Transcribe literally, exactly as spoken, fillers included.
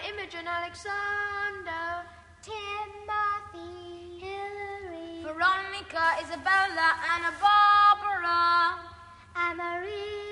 Imogen, Alexander, Timothy, Hillary, Veronica, Isabella, Anna, Barbara, Anne-Marie,